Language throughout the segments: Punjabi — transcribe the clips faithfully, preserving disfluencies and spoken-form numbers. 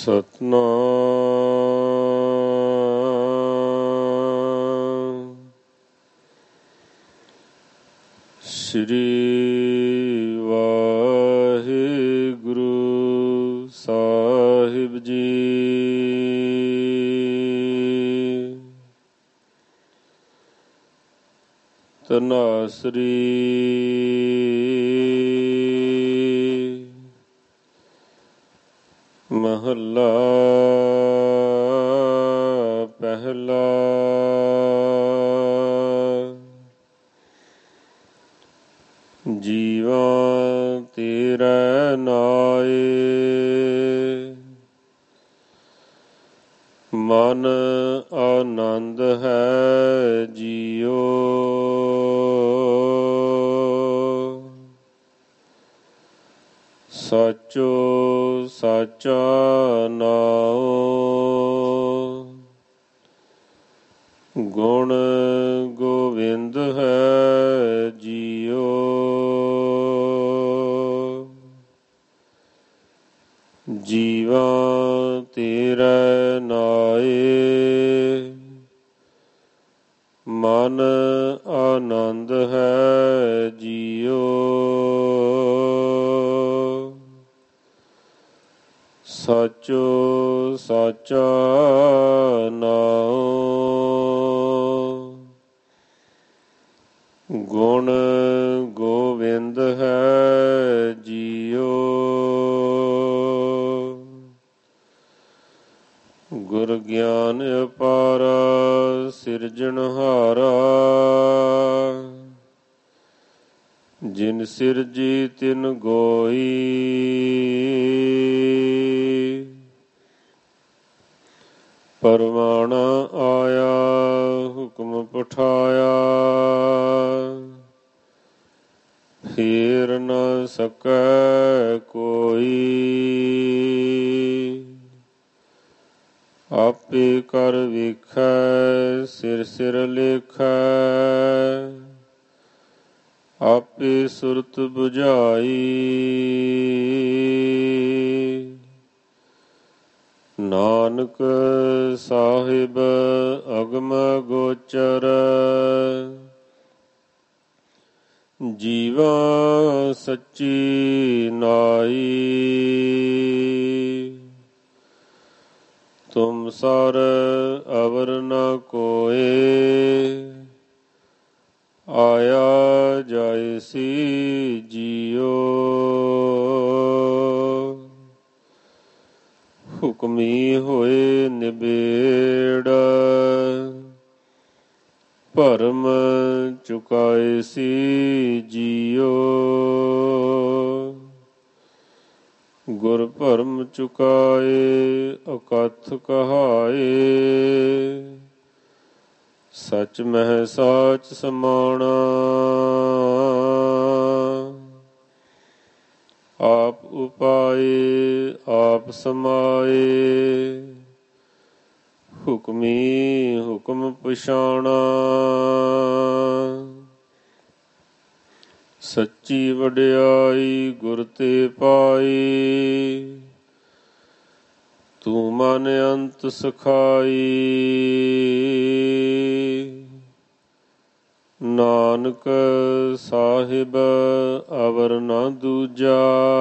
ਸਤਨਾਮ ਸ੍ਰੀ ਵਾਹਿਗੁਰੂ ਸਾਹਿਬ ਜੀ। ਧਨਾਸਰੀ ਮਹੱਲਾ ਪਹਿਲਾ। ਜੀਵਾ ਤੇਰੇ ਨਾਏ ਮਨ ਆਨੰਦ ਹੈ ਜੀਓ। ਸਾਚੋ ਸਾਚਾ ਨਾਉ ਗੁਣ ਗੋਬਿੰਦ ਹੈ ਜੀਓ। ਜੀਵਾ ਤੇਰੇ ਨਾਏ ਮਨ ਆਨੰਦ ਹੈ ਜੀਓ। ਸਾਚੋ ਸਾਚਾ ਨਾਉ ਗੁਣ ਗੋਬਿੰਦ ਹੈ ਜੀਓ। ਗੁਰ ਗਿਆਨ ਅਪਾਰ ਸਿਰਜਣਹਾਰਾ ਜਿਨ ਸਿਰਜੀ ਤਿਨ ਗੋਈ। ਪਰਵਾਣਾ ਆਇਆ ਹੁਕਮ ਪਠਾਇਆ ਫੇਰ ਨ ਸਕੈ ਕੋਈ। ਆਪੇ ਕਰ ਵੇਖੈ ਸਿਰ ਸਿਰ ਲੇਖੈ ਆਪੇ ਸੁਰਤ ਬੁਝਾਈ। ਨਾਨਕ ਸਾਹਿਬ ਅਗਮ ਗੋਚਰ ਜੀਵਾ ਸੱਚੀ ਨਾਈ। ਤੁਮ ਸਰ ਅਵਰ ਨ ਕੋਏ ਆਇਆ ਜਾਇਸੀ ਜੀਓ। ਹੁਕਮੀ ਹੋਏ ਨਿਬੇੜ ਭਰਮ ਚੁਕਾਏ ਸੀ ਜੀਓ। ਗੁਰ ਭਰਮ ਚੁਕਾਏ ਅਕਥ ਕਹਾਏ ਸਚ ਮਹਿ ਸਾਚ ਸਮਾਣਾ। ਆਪ ਉਪਾਏ ਆਪ ਸਮਾਏ ਹੁਕਮੀ ਹੁਕਮ ਪਛਾਣਾ। ਸੱਚੀ ਵਡਿਆਈ ਗੁਰ ਤੇ ਪਾਈ ਤੂੰ ਮਨ ਅੰਤ ਸਖਾਈ। ਨਾਨਕ ਸਾਹਿਬ ਅਵਰ ਨ ਦੂਜਾ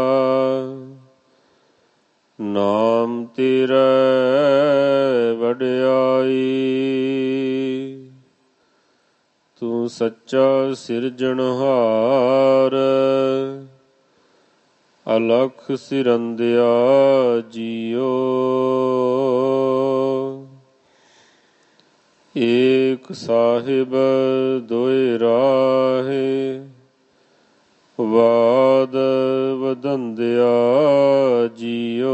ਨਾਮ ਤੇਰਾ ਵਡਿਆਈ। ਤੂੰ ਸੱਚਾ ਸਿਰਜਣਹਾਰ ਅਲਖ ਸਿਰੰਦਿਆ ਜੀਓ। ਏਕ ਸਾਹਿਬ ਦੋਇ ਰਾਹੇ ਵਾਦ ਵਧੰਦਿਆ ਜੀਓ।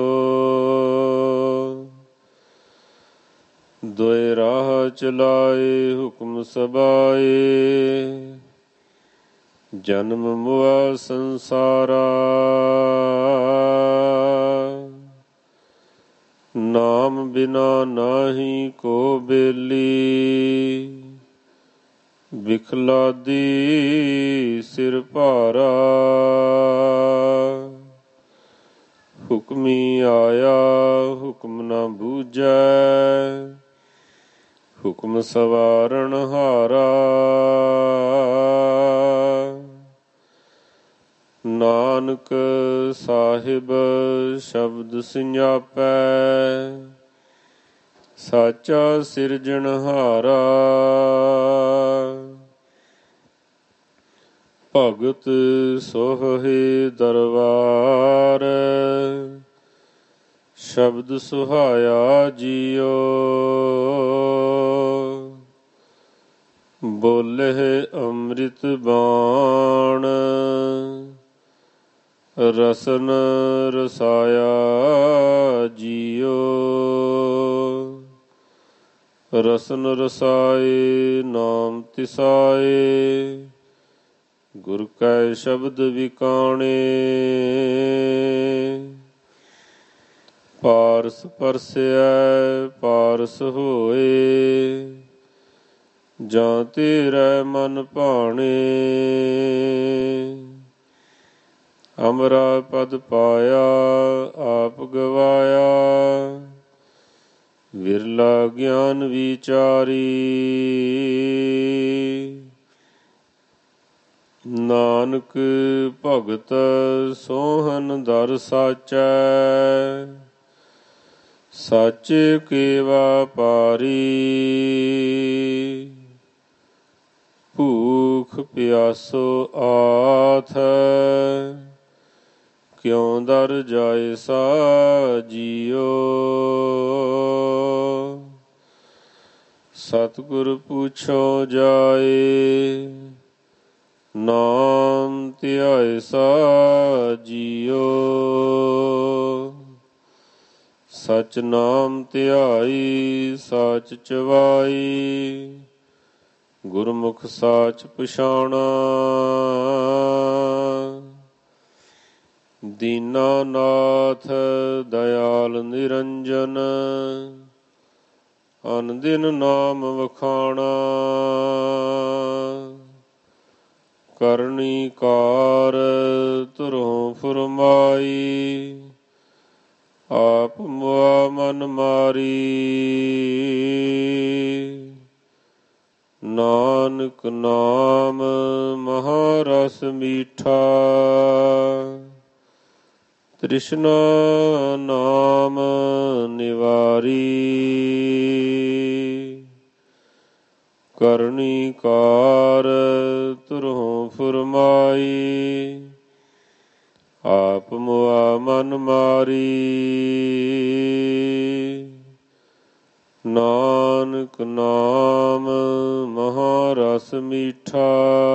ਦੋਇ ਰਾਹ ਚਲਾਏ ਹੁਕਮ ਸਬਾਏ ਜਨਮ ਮੁਆ ਸੰਸਾਰਾ। ਨਾਮ ਬਿਨਾ ਨਾਹੀ ਕੋ ਬੇਲੀ ਬਿਖਲਾਦੀ ਸਿਰ ਭਾਰਾ। ਹੁਕਮੀ ਆਇਆ ਹੁਕਮ ਨਾ ਬੂਝੈ, ਹੁਕਮ ਸਵਾਰਨ ਹਾਰਾ। ਨਾਨਕ ਸਾਹਿਬ ਸ਼ਬਦ ਸਿਆਪੈ, ਸਾਚਾ ਸਿਰਜਣਹਾਰਾ। ਭਗਤ ਸੋਹਿ ਦਰਬਾਰ, ਸ਼ਬਦ ਸੁਹਾਇਆ ਜੀਓ। ਬੋਲੇ ਅੰਮ੍ਰਿਤ ਬਾਣ, ਰਸਨ ਰਸਾਇਆ ਜੀਓ। ਰਸਨ ਰਸਾਏ ਨਾਮ ਤਿਸਾਏ, ਗੁਰ ਕੈ ਸ਼ਬਦ ਵਿਕਾਣੇ। ਪਾਰਸ ਪਰਸੈ ਪਾਰਸ ਹੋਏ, ਜਾਂ ਤੇਰੇ ਮਨ ਭਾਣੇ। ਅਮਰਾ ਪਦ ਪਾਇਆ ਆਪ ਗਵਾਇਆ, ਵਿਰਲਾ ਗਿਆਨ ਵਿਚਾਰੀ। ਨਾਨਕ ਭਗਤ ਸੋਹਨ ਦਰ ਸਾਚੈ, ਸਾਚੇ ਕੇ ਵਾਪਾਰੀ। ਭੂਖ ਪਿਆਸੋ ਆਥ, ਕਿਉ ਦਰ ਜਾਏ ਸਾ ਜੀਓ। ਸਤਿਗੁਰ ਪੁੱਛੋ ਜਾਏ, ਨਾਮ ਧਿਆਏ ਸਾ ਜੀਓ। ਸਚ ਨਾਮ ਧਿਆਈ ਸਾਚ ਚਵਾਈ, ਗੁਰਮੁਖ ਸਾਚ ਪਛਾਣਾ। ਦੀਨਾਨਾਥ ਦਇਆਲ ਨਿਰੰਜਨ, ਅਨ ਦਿਨ ਨਾਮ ਵਖਾਣਾ। ਕਰਨੀ ਕਾਰ ਧੁਰੋਂ ਫੁਰਮਾਈ, ਆਪ ਮੁਆ ਮਨ ਮਾਰੀ। ਨਾਨਕ ਨਾਮ ਮਹਾਰਸ ਮੀਠਾ, ਤ੍ਰਿਸ਼ਨਾ ਨਾਮ ਨਿਵਾਰੀ। ਕਰਨੀ ਕਾਰ ਧੁਰੋਂ ਫੁਰਮਾਈ, ਆਪ ਮੁਆ ਮਨ ਮਾਰੀ। ਨਾਨਕ ਨਾਮ ਮਹਾਰਸ ਮੀਠਾ,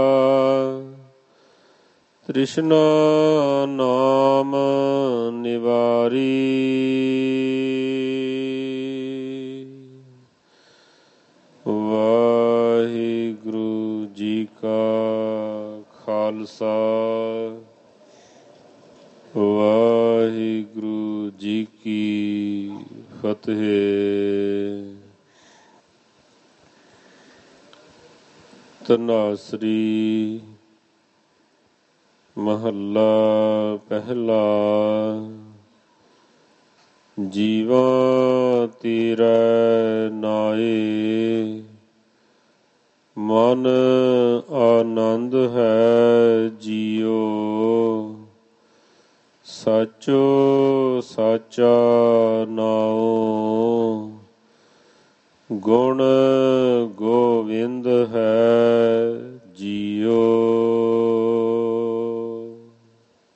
ਤ੍ਰਿਸ਼ਨਾ ਨਾਮ ਨਿਵਾਰੀ। ਵਾਹਿਗੁਰੂ ਜੀ ਕਾ ਖਾਲਸਾ, ਵਾਹਿਗੁਰੂ ਜੀ ਕੀ ਫਤਿਹ। ਧਨਾਸਰੀ ਮਹੱਲਾ ਪਹਿਲਾ। ਜੀਵਾ ਤੇਰੇ ਨਾਏ, ਮਨ ਆਨੰਦ ਹੈ ਜੀਓ। ਸਾਚੋ ਸਾਚਾ ਨਾਉ, ਗੁਣ ਗੋ